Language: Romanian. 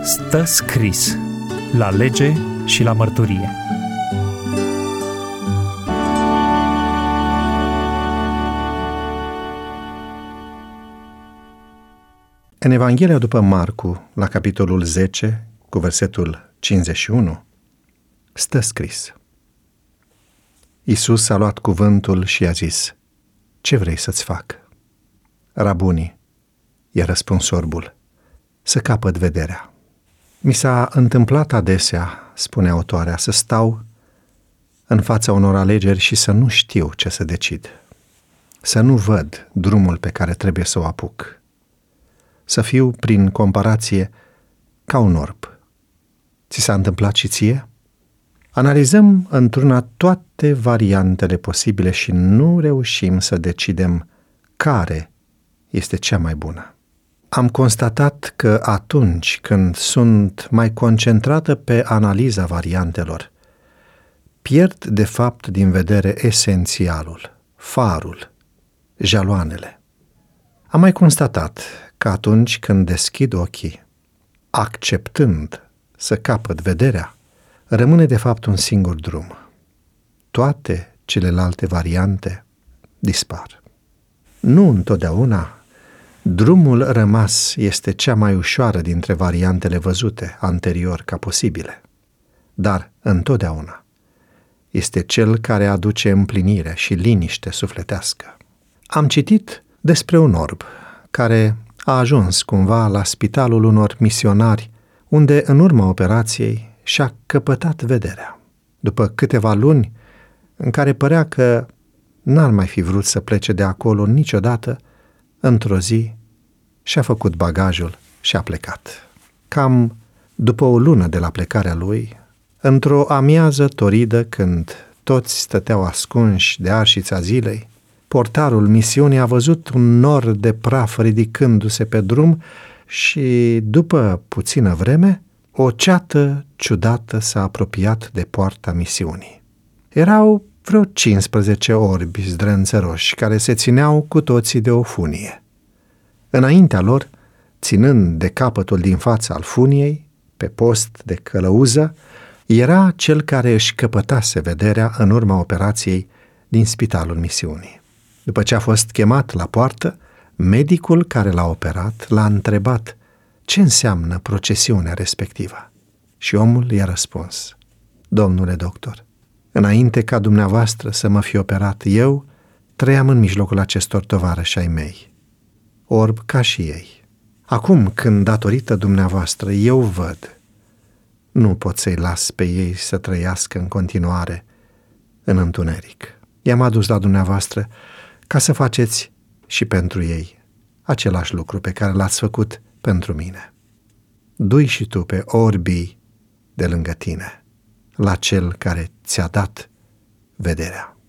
Stă scris la lege și la mărturie. În Evanghelia după Marcu, la capitolul 10, cu versetul 51, stă scris: Iisus a luat cuvântul și a zis: Ce vrei să-ți fac? Rabuni, i-a răspuns orbul, să capăt vederea. Mi s-a întâmplat adesea, spune autoarea, să stau în fața unor alegeri și să nu știu ce să decid, să nu văd drumul pe care trebuie să o apuc, să fiu, prin comparație, ca un orb. Ți s-a întâmplat și ție? Analizăm într-una toate variantele posibile și nu reușim să decidem care este cea mai bună. Am constatat că atunci când sunt mai concentrată pe analiza variantelor, pierd de fapt din vedere esențialul, farul, jaloanele. Am mai constatat că atunci când deschid ochii, acceptând să capăt vederea, rămâne de fapt un singur drum. Toate celelalte variante dispar. Nu întotdeauna drumul rămas este cea mai ușoară dintre variantele văzute anterior ca posibile, dar întotdeauna este cel care aduce împlinire și liniște sufletească. Am citit despre un orb care a ajuns cumva la spitalul unor misionari, unde în urma operației și-a căpătat vederea. După câteva luni în care părea că n-ar mai fi vrut să plece de acolo niciodată, într-o zi și-a făcut bagajul și a plecat. Cam după o lună de la plecarea lui, într-o amiază toridă când toți stăteau ascunși de arșița zilei, portarul misiunii a văzut un nor de praf ridicându-se pe drum și, după puțină vreme, o ceată ciudată s-a apropiat de poarta misiunii. Erau vreo 15 orbi zdrânțăroși care se țineau cu toții de o funie. Înaintea lor, ținând de capătul din fața al funiei, pe post de călăuză, era cel care își căpătase vederea în urma operației din spitalul misiunii. După ce a fost chemat la poartă, medicul care l-a operat l-a întrebat ce înseamnă procesiunea respectivă. Și omul i-a răspuns: Domnule doctor, înainte ca dumneavoastră să mă fi operat, eu trăiam în mijlocul acestor tovarăși ai mei, orb ca și ei. Acum, când datorită dumneavoastră eu văd, nu pot să-i las pe ei să trăiască în continuare în întuneric. I-am adus la dumneavoastră ca să faceți și pentru ei același lucru pe care l-ați făcut pentru mine. Du-i și tu pe orbii de lângă tine la cel care ți-a dat vederea.